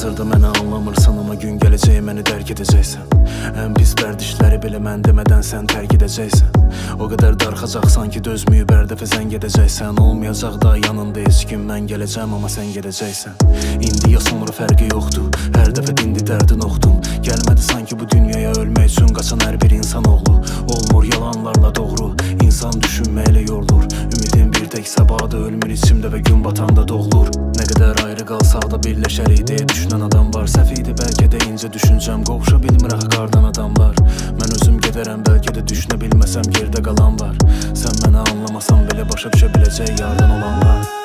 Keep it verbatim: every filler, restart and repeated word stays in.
Hal-hazırda məni anlamırsan, amma gün gələcək məni dərk edəcəksən. Ən pis bərdişləri belə mən demədən sən tərk edəcəksən. O qədər darxacaqsan ki, dözməyib hər dəfə zəng edəcəksən. Olmayacaq da yanında heç kim, mən gələcəm amma sən gedəcəksən. İndi ya sonra fərqi yoxdur, hər dəfə dindi dərdin oxdum. Gəlmədi sanki bu dünyaya ölmək üçün qaçan hər bir insan oğlu. Olmur yalanlarla doğru, insan düşünməklə yorulur. Ümidim bir tək sabahda ölmür içimdə və gün batanda doğulur. Nə qədər ayrı qalsaq da birləşərik deyə düşünən adam var. Səhv idi bəlkə də incə düşüncəm, qovuşa bilmir axı qardan adamlar. Mən özüm gedərəm, bəlkə də düşünə bilməsəm yerdə qalan var. Sən məni anlamasan belə başa düşə biləcək yardan olanlar.